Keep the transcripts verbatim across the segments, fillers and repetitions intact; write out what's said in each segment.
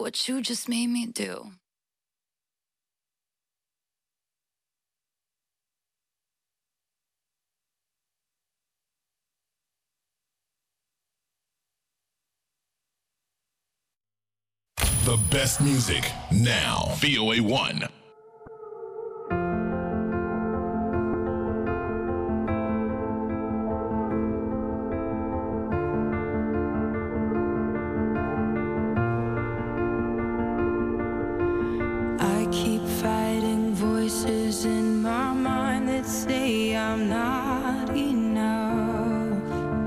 what you just made me do. The best music now. V O A one. I keep fighting voices in my mind that say I'm not enough.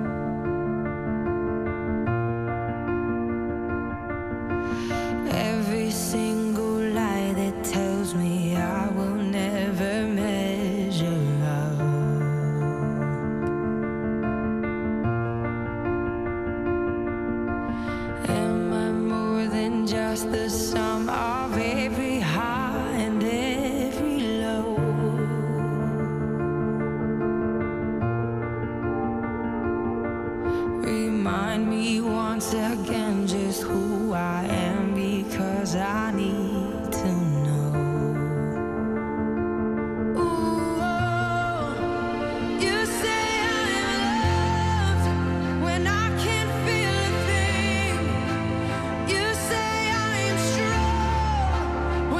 Every single lie that tells me I will never measure up. Am I more than just the sum of every high and every low? Remind me once again just who I am, because I need to know. Ooh, oh, you say I'm loved when I can't feel a thing. You say I am strong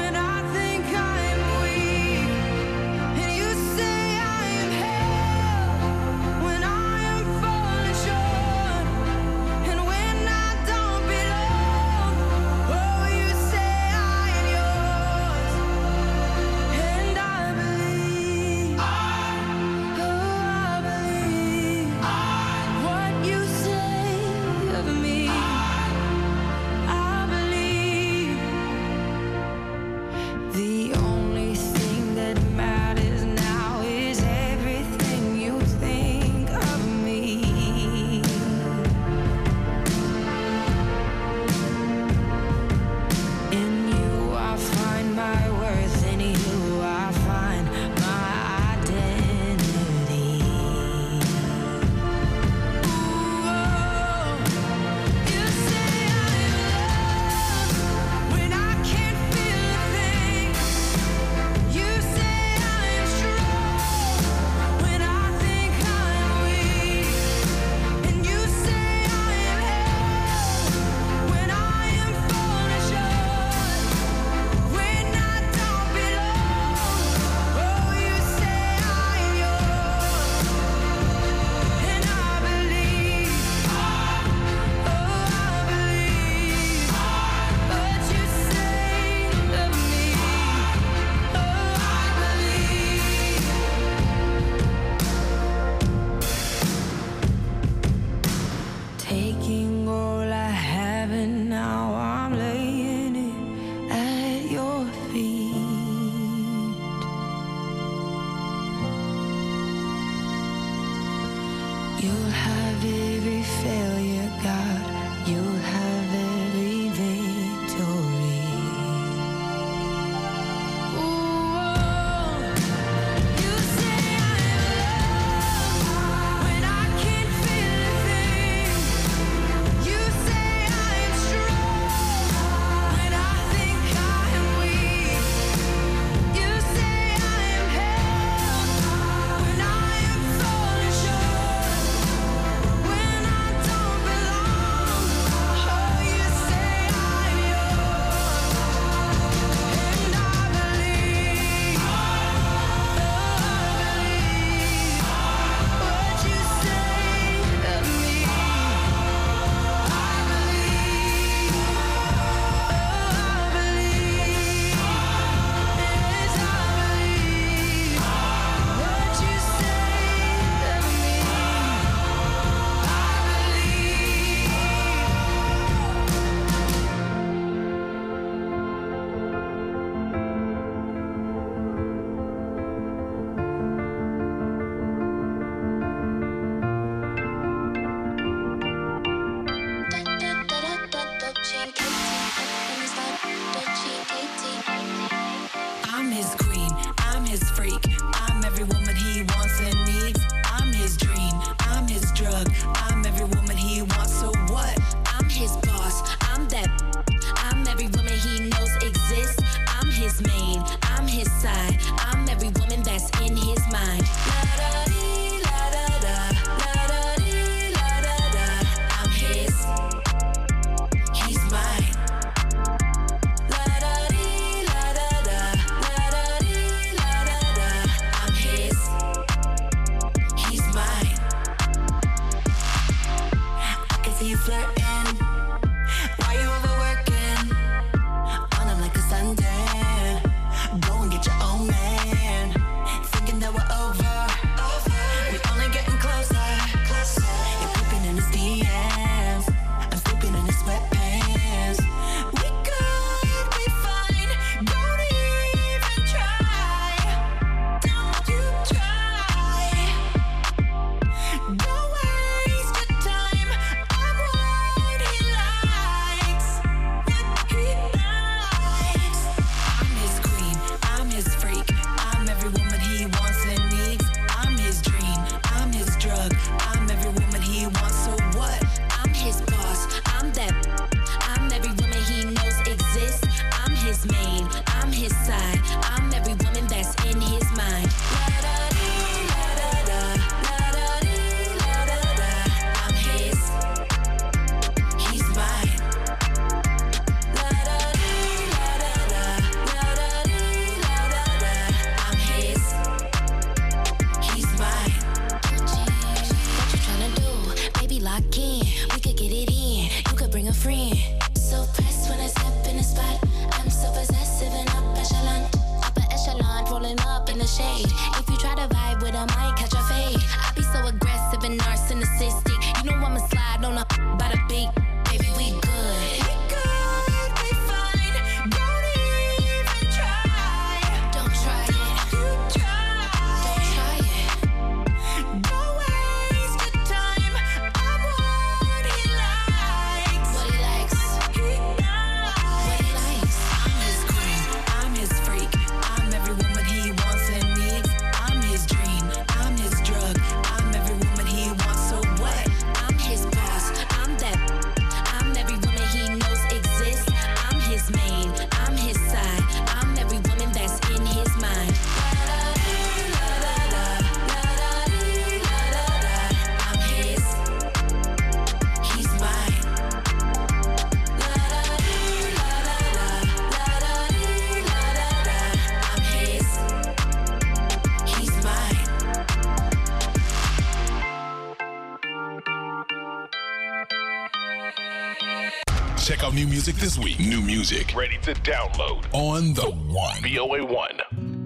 music this week. New music ready to download on the One. V O A one.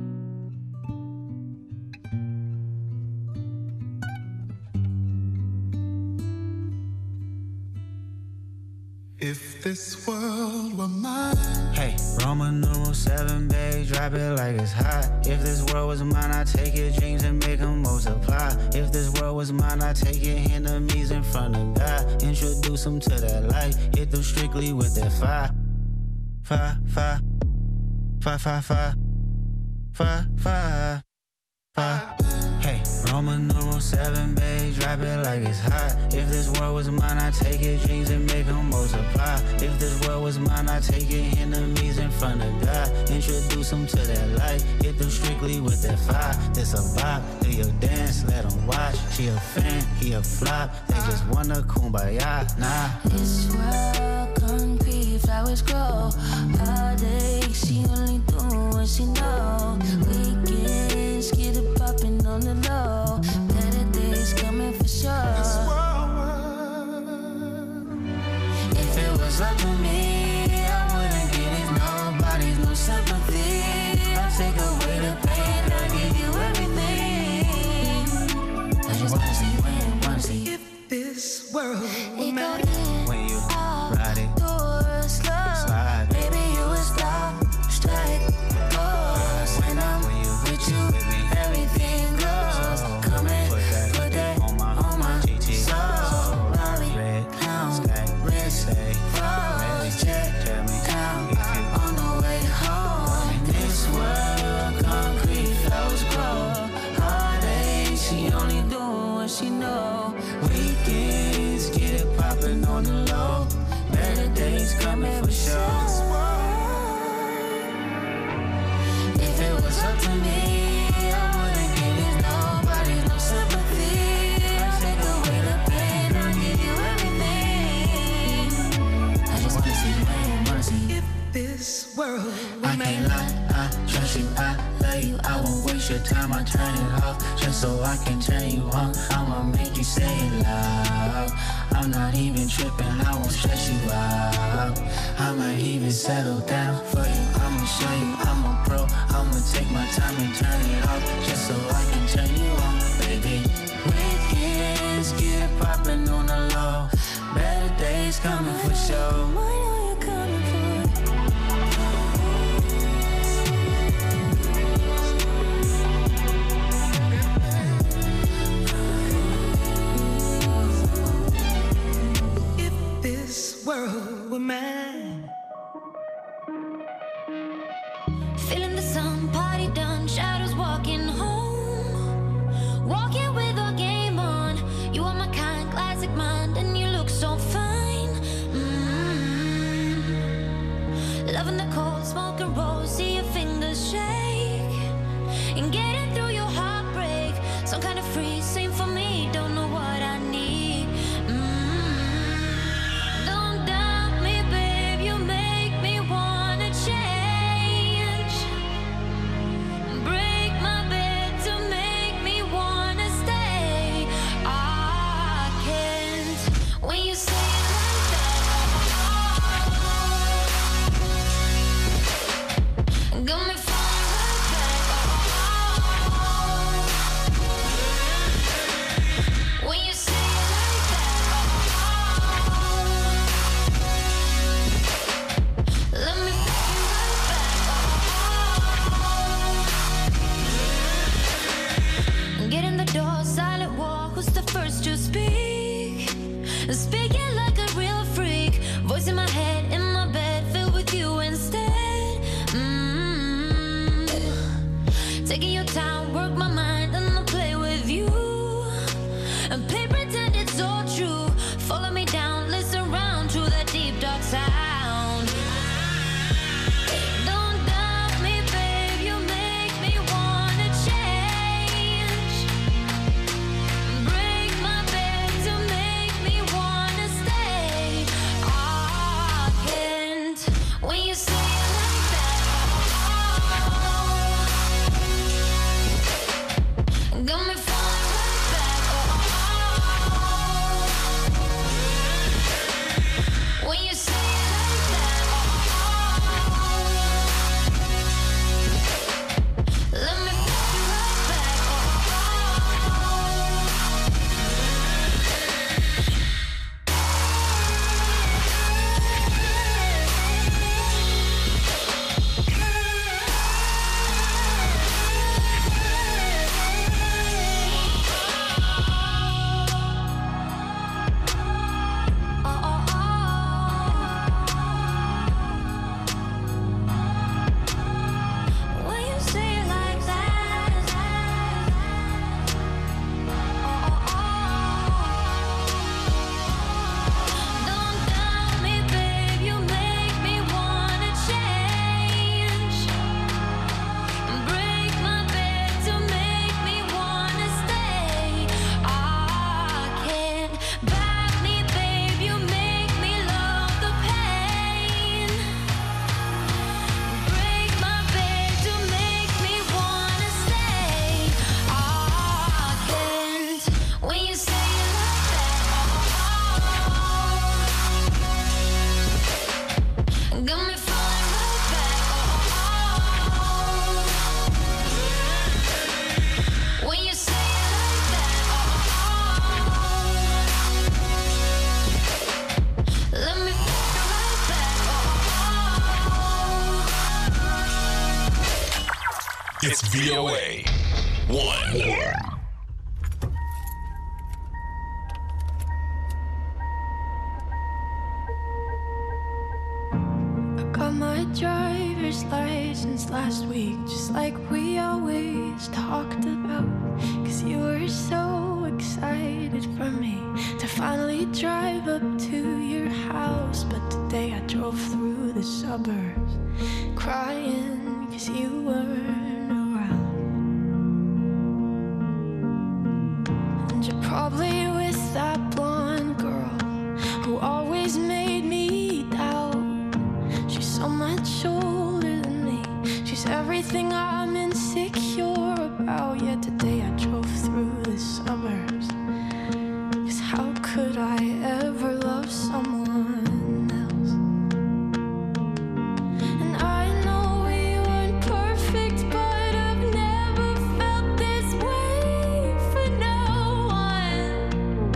If this world were mine. Hey, Roman numeral seven, babe, drop it like it's hot. If this world was mine, I'd take your dreams and make them multiply. If this world was mine, I'd take your enemies in front of God. Introduce them to that light, hit them strictly with that fire. Fire, fire, fire, fire, fire, fire, fire, fire. Hey, Roman numeral seven, babe, drop it like it's hot. If this world was mine, I'd take your dreams and make them multiply. If this world was mine, I'd take your enemies in front of God. Introduce them to that light, hit them strictly with that fire. This a vibe, do your dance, let them watch. She a fan, he a flop, they just wanna kumbaya, nah. This world concrete, flowers grow. Heartache, she only do what she know. Weekends, get it poppin' on the low. Better days coming for sure. If it was up to me, I wouldn't get it. Nobody's no sympathy. I'll take away the pain, I'll give you everything. I just wanna see, wanna see. If this world were mine. When you ride it, slide. Maybe you would stop, strike, pause. When I'm with you, everything goes. Come and put that on my, on my G T. So, Raleigh, red, clown, sky, red, say, froze, check, tell me, down, if you on the way home. In this world, concrete flows grow. Heartache, she only do what she know. Weekends, get it poppin' on the low. Better days coming for sure. If it was up to me, I wouldn't give it. Nobody's no sympathy. I take away the pain, I'll give you everything. I just wanna see, wanna see. If this world I can't lie, I trust you, I love you. I won't waste your time, I turn it off just so I can turn you on. I'ma make you say it loud. I'm not even tripping, I won't stress you out. I might even settle down for you. I'ma show you I'm a pro. I'ma take my time and turn it off just so I can turn you on, baby. Weekends, get it poppin' on the low. Better days coming for sure. world were mine. Feeling the sun, party done, shadows walking home. Walking with a game on. You are my kind, classic mind, and you look so fine. Mm-hmm. Loving the cold, smoking rolls, see your fingers shake. And getting through your heartbreak, some kind of free, same for me, don't know what I need. Got me falling right back. It's V O A one. Got my driver's license last week, just like we always talked about. Cause you were so excited for me to finally drive up to your house. But today I drove through the suburbs crying cause you weren't around. And you're probably with that blonde girl who always made me doubt. She's so much older than me. She's everything I'm insecure about. Yet today I drove through the suburbs. Cause how could I ever love someone else? And I know we weren't perfect, but I've never felt this way for no one.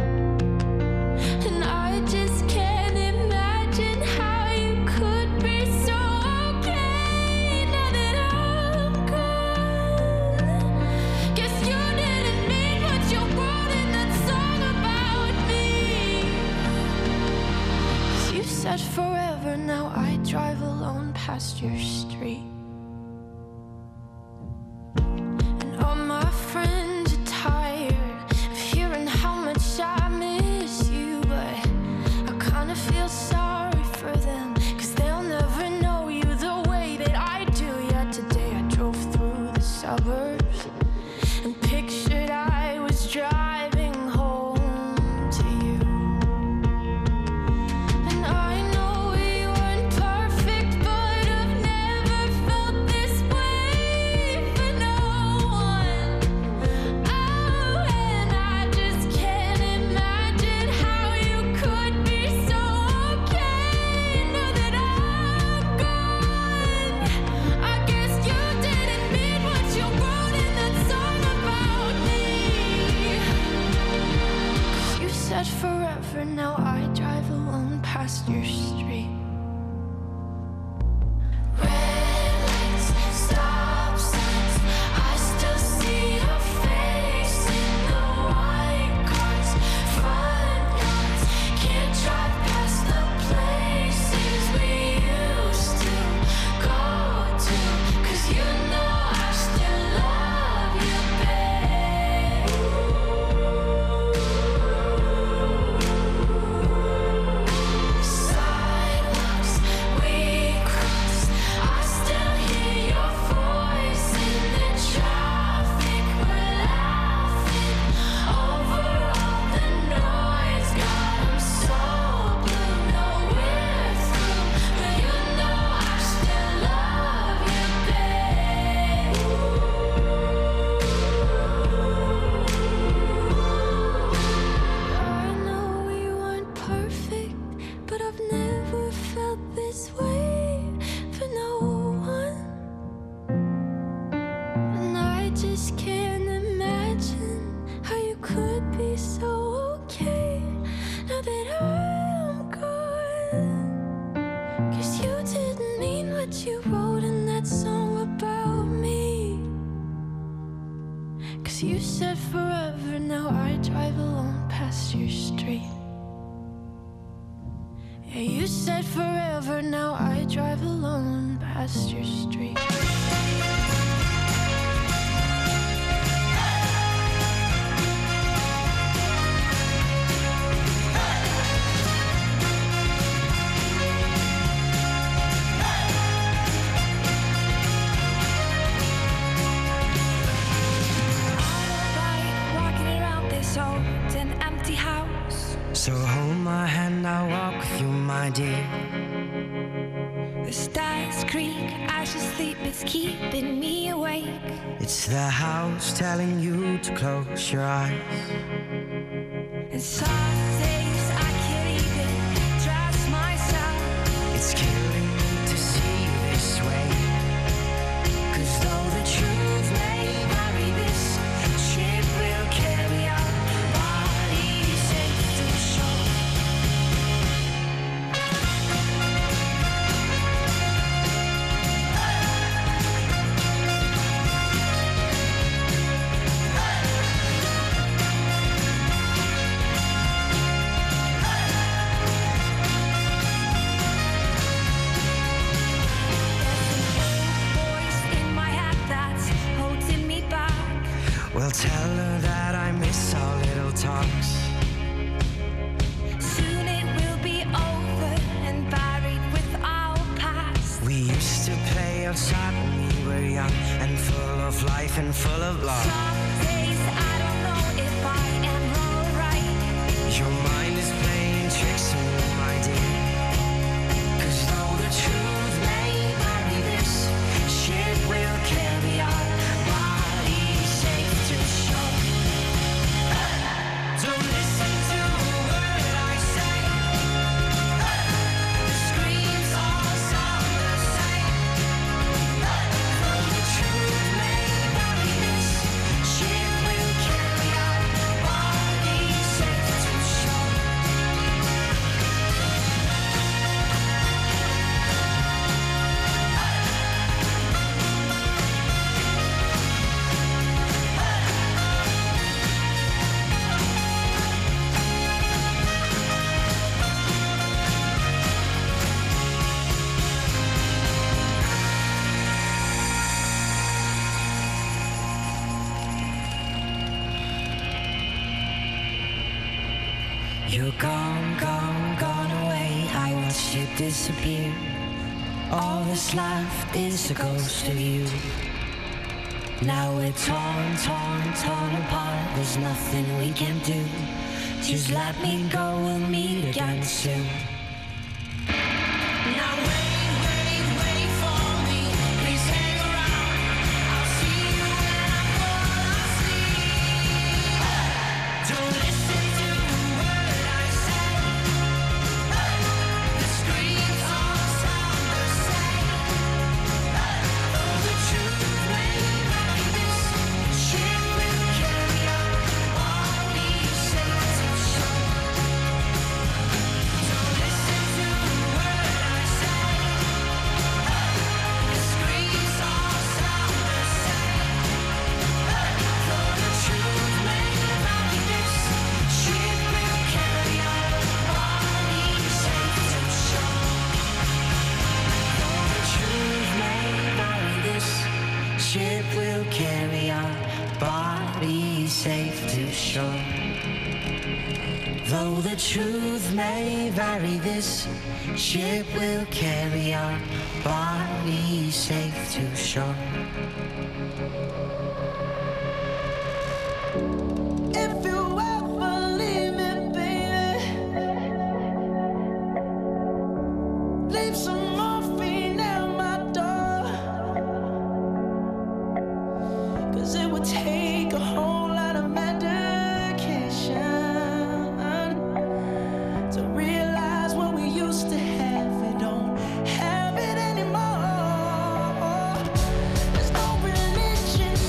And I just can't imagine how you could be so okay now that I'm gone. Guess you didn't mean what you wrote in that song about me. 'Cause you said forever, now I drive alone past your street. And all my friends are tired of hearing how much I miss you, but I kinda feel sorry for them, cause they'll never know you the way that I do. Yet today I drove through the suburbs and pictured I was driving home to you. And I know we weren't perfect, but I've never felt this way for no one. Oh, and I just can't imagine how you could be so okay now that I'm gone. I guess you didn't mean what you wrote in that song about me. 'Cause you said forever, now I drive alone past your street. Red lights, stop signs, I still see your face in the white cars, front yards. Can't drive past the places we used to go to, 'cause you know I still love you, babe. Sidewalks we crossed, I still hear your voice in the traffic. We're laughing over all the noise. God, I'm so blue, no we're through, but you know I still love you, babe. I know we weren't perfect, but I've never felt this way for no one. And I just can't imagine how you could be so okay now that I'm gone. 'Cause you didn't mean what you wrote in that song about me. 'Cause you said forever, now I drive alone past your street. Yeah, you said forever, now I drive alone past your street. Like walking around this old and empty house. So hold my hand, I'll walk with you, my dear. The stars creak, I should sleep, it's keeping me awake. It's the house telling you to close your eyes. And some days I can't even trust myself. It's killing me to see you this way. 'Cause though the truth may vary, this ship will carry our bodies safe to shore. Well, tell her that I miss our little talks. Soon it will be over and buried with our past. We used to play outside when we were young and full of life and full of love. Some days I don't know if I am alright. Your mind is playing tricks on me, my dear. 'Cause though the truth may vary, this ship will carry our bodies safe to shore. Don't listen to a word I say. The screams all sound the same. Though the truth may vary, this ship will carry our bodies safe to shore. You're gone, gone, gone away. I watched you disappear. All that's left is a ghost of you. Now we're torn, torn, torn apart. There's nothing we can do. Just let me go, we'll meet again soon. Now wait, wait, wait for me. Please hang around. I'll see you when I fall asleep. Don't listen to a word I say. The screams all sound the same. Though the truth may vary, this ship will carry our bodies safe to shore. Don't listen to a word I say. The screams all sound the same. Though the truth may vary, this ship will carry our bodies safe to shore. Though the truth may vary, this ship will carry our bodies safe to shore. Though the truth may vary, this ship will carry our bodies safe to shore. If you ever leave me, baby, leave some morphine at my door. 'Cause it would take a whole lot of medication to realize what we used to have. We don't have it anymore. There's no religion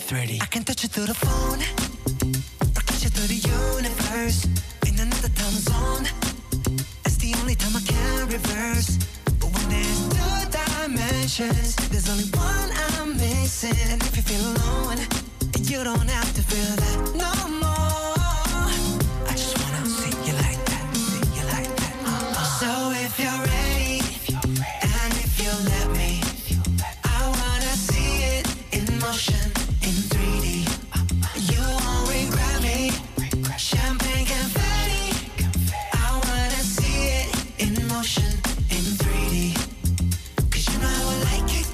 three D. I can touch you through the phone, or kiss you through the universe. In another time zone, it's the only time I can reverse. But when there's two dimensions, there's only one I'm missing. And if you feel alone, you don't have to feel that no more. I just wanna see you like that, see you like that. Uh-uh. So if you're ready, and if you let me, I wanna see it in motion, in three D. You won't regret me. Champagne confetti. I wanna see it in motion, in three D. Cause you know how I like it,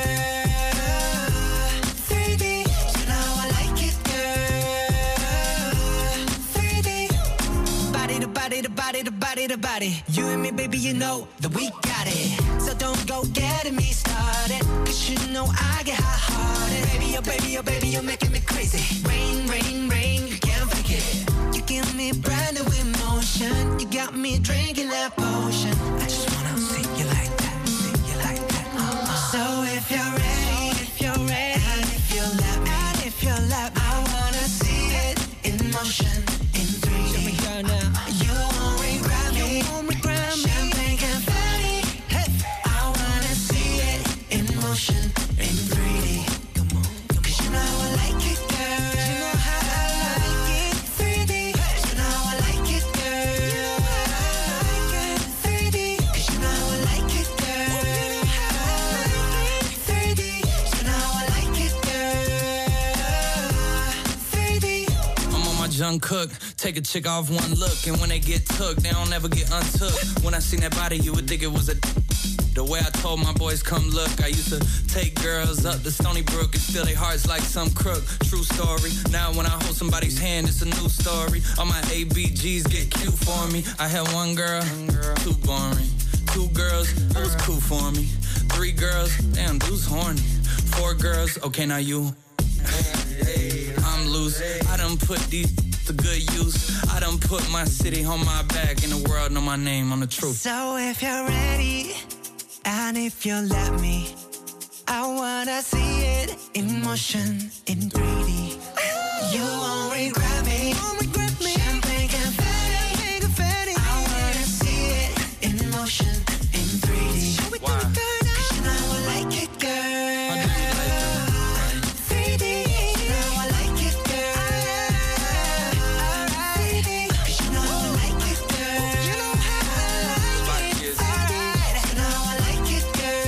girl. three D. You know how I like it, girl. three D. Body to body to body to body to body. You and me, baby, you know that we got it. So don't go getting me started. Cause you know I get hot-hearted. Baby, oh baby, oh baby, you're making me crazy. Rain, rain, rain, you can't fake it. You give me brand new emotion. You got me drinking that potion. I just wanna see you like that, see you like that. Uh-uh. So if you're ready, if you're ready, and if you let me, and if you let me, I wanna see it in motion, in three D. You won't regret me. You won't regret me. Champagne confetti. Hey. I wanna see it in motion, in three D. Come on, come on. Cause you know how I like it, girl. You know how I like it, three D. You know how I like it, girl. You know how I like it, three D. Cause you know how I like it, girl. You know how I like it, three D. You know how I like it, girl. three D. I'm on my Jung Cook. Take a chick off one look, and when they get took, they don't ever get untook. When I seen that body, you would think it was a. The way I told my boys, come look. I used to take girls up to Stony Brook and steal their hearts like some crook. True story. Now when I hold somebody's hand, it's a new story. All my A B Gs get cute for me. I had one girl, too boring. Two girls, it was cool for me. Three girls, damn, dude's horny. Four girls, okay, now you. I'm loose. I done put these to good use. I done put my city on my back, and the world know my name, I'm the truth. So if you're ready, and if you let me, I wanna see it in motion, in three D. You won't regret me. Champagne confetti. I wanna see it in motion, in three D. Why? Cause you know I like it, girl. I do like it. three D. You know I like it, girl. three D. Cause you know I like it, girl. You know how I like it. Alright. You know I like it,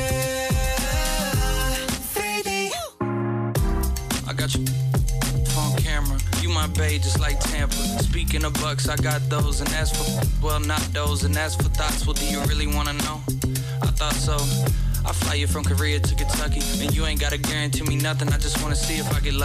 girl. three D. I got you on camera. You my bae, just like Tampa. Speaking of bucks, I got those, and that's for, well, not those, and that's for thoughts. Well, do you really wanna know? I thought so. I fly you from Korea to Kentucky, and you ain't gotta guarantee me nothing. I just wanna see if I get lucky.